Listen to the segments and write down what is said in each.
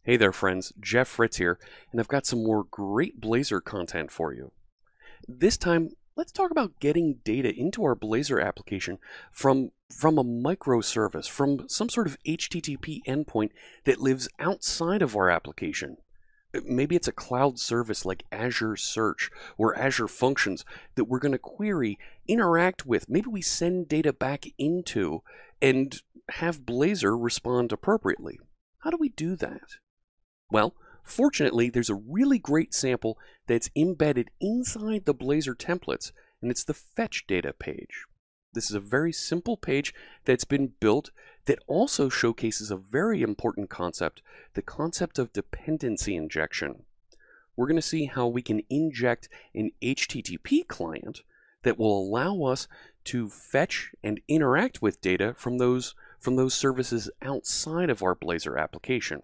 Hey there, friends. Jeff Fritz here, and I've got some more great Blazor content for you. This time, let's talk about getting data into our Blazor application from a microservice, from some sort of HTTP endpoint that lives outside of our application. Maybe it's a cloud service like Azure Search or Azure Functions that we're going to query, interact with. Maybe we send data back into and have Blazor respond appropriately. How do we do that? Well, fortunately, there's a really great sample that's embedded inside the Blazor templates, and it's the fetch data page. This is a very simple page that's been built that also showcases a very important concept, the concept of dependency injection. We're going to see how we can inject an HTTP client that will allow us to fetch and interact with data from those services outside of our Blazor application.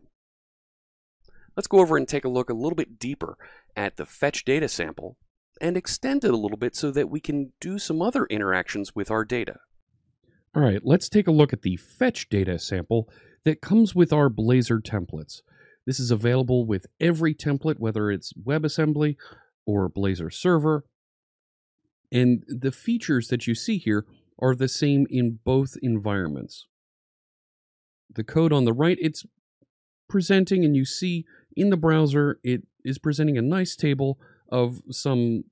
Let's go over and take a look a little bit deeper at the fetch data sample and extend it a little bit so that we can do some other interactions with our data. All right, let's take a look at the fetch data sample that comes with our Blazor templates. This is available with every template, whether it's WebAssembly or Blazor Server. And the features that you see here are the same in both environments. The code on the right, it's presenting, and you see in the browser, it is presenting a nice table of some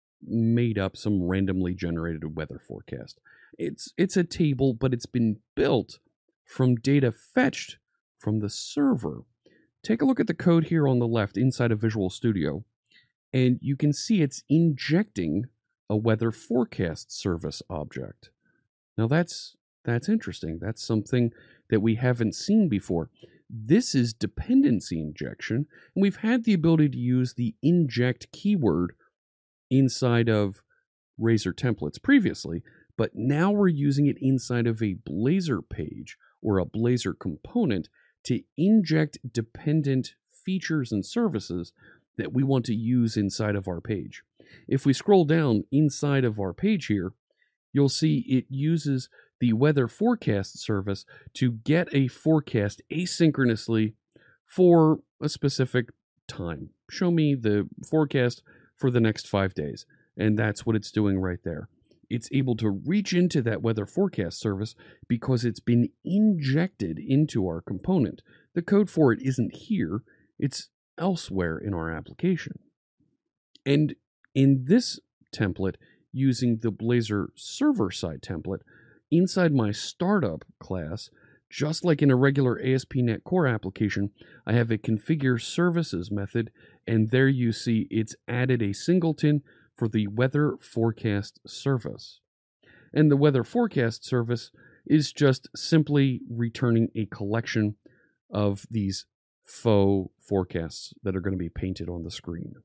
randomly generated weather forecast. It's a table, but it's been built from data fetched from the server. Take a look at the code here on the left inside of Visual Studio, and you can see it's injecting a weather forecast service object. Now that's interesting. That's something that we haven't seen before. This is dependency injection, and we've had the ability to use the inject keyword inside of Razor templates previously, but now we're using it inside of a Blazor page or a Blazor component to inject dependent features and services that we want to use inside of our page. If we scroll down inside of our page here, you'll see it uses the weather forecast service to get a forecast asynchronously for a specific time. Show me the forecast for the next 5 days. And that's what it's doing right there. It's able to reach into that weather forecast service because it's been injected into our component. The code for it isn't here, it's elsewhere in our application. And in this template, using the Blazor server-side template, inside my startup class, just like in a regular ASP.NET Core application, I have a configure services method, and there you see it's added a singleton for the weather forecast service. And the weather forecast service is just simply returning a collection of these faux forecasts that are going to be painted on the screen.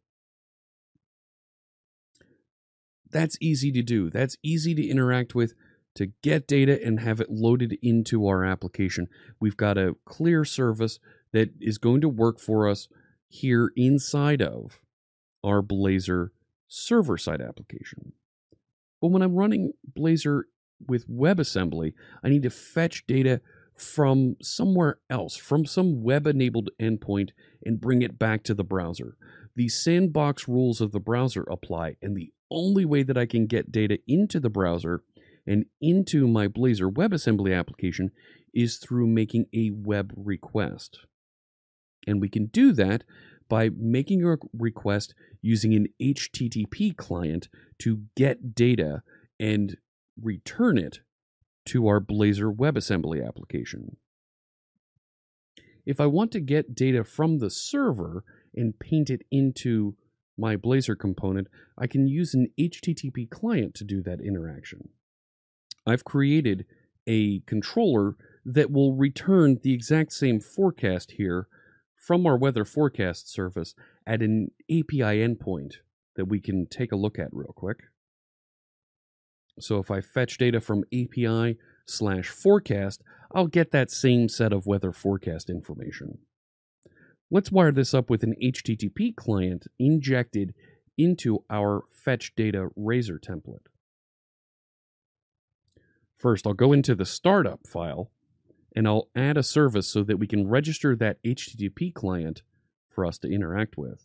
That's easy to do. That's easy to interact with, to get data and have it loaded into our application. We've got a clear service that is going to work for us here inside of our Blazor server-side application. But when I'm running Blazor with WebAssembly, I need to fetch data from somewhere else, from some web-enabled endpoint, and bring it back to the browser. The sandbox rules of the browser apply, and the only way that I can get data into the browser and into my Blazor WebAssembly application is through making a web request. And we can do that by making a request using an HTTP client to get data and return it to our Blazor WebAssembly application. If I want to get data from the server and paint it into my Blazor component, I can use an HTTP client to do that interaction. I've created a controller that will return the exact same forecast here from our weather forecast service at an API endpoint that we can take a look at real quick. So if I fetch data from API/forecast, I'll get that same set of weather forecast information. Let's wire this up with an HTTP client injected into our fetch data Razor template. First, I'll go into the startup file and I'll add a service so that we can register that HTTP client for us to interact with.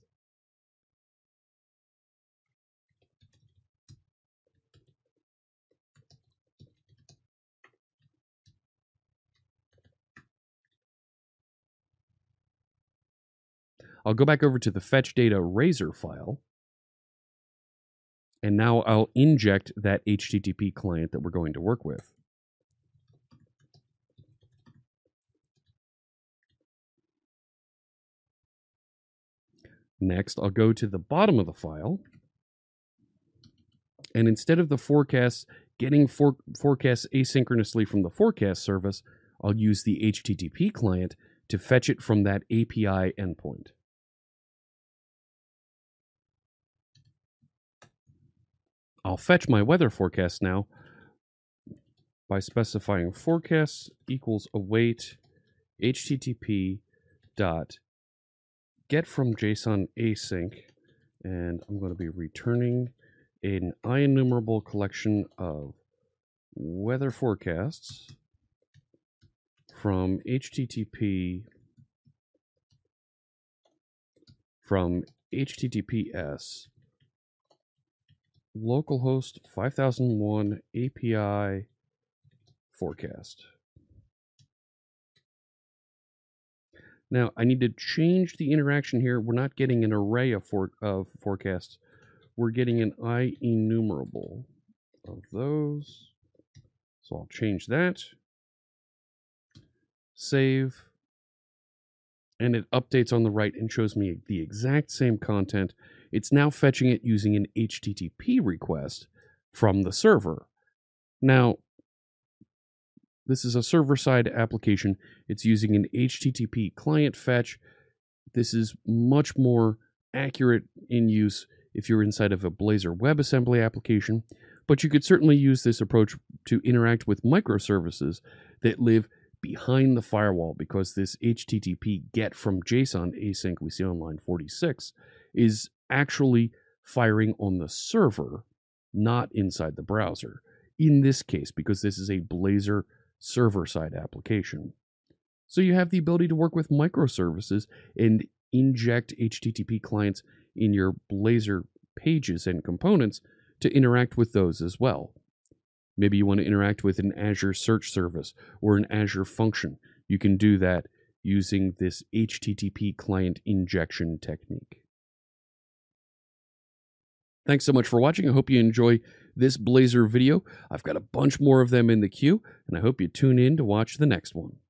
I'll go back over to the fetch data razor file, and now I'll inject that HTTP client that we're going to work with. Next, I'll go to the bottom of the file, and instead of the forecasts getting forecasts asynchronously from the forecast service, I'll use the HTTP client to fetch it from that API endpoint. I'll fetch my weather forecast now by specifying forecasts equals await HTTP dot get from JSON async, and I'm going to be returning an IEnumerable collection of weather forecasts from HTTPS localhost 5001 API forecast. Now, I need to change the interaction here. We're not getting an array of forecasts. We're getting an IEnumerable of those. So I'll change that. Save. And it updates on the right and shows me the exact same content. It's now fetching it using an HTTP request from the server. Now, this is a server-side application. It's using an HTTP client fetch. This is much more accurate in use if you're inside of a Blazor WebAssembly application, but you could certainly use this approach to interact with microservices that live behind the firewall, because this HTTP get from JSON async we see on line 46 is actually firing on the server, not inside the browser. In this case, because this is a Blazor server-side application. So you have the ability to work with microservices and inject HTTP clients in your Blazor pages and components to interact with those as well. Maybe you want to interact with an Azure search service or an Azure function. You can do that using this HTTP client injection technique. Thanks so much for watching. I hope you enjoy this Blazor video. I've got a bunch more of them in the queue, and I hope you tune in to watch the next one.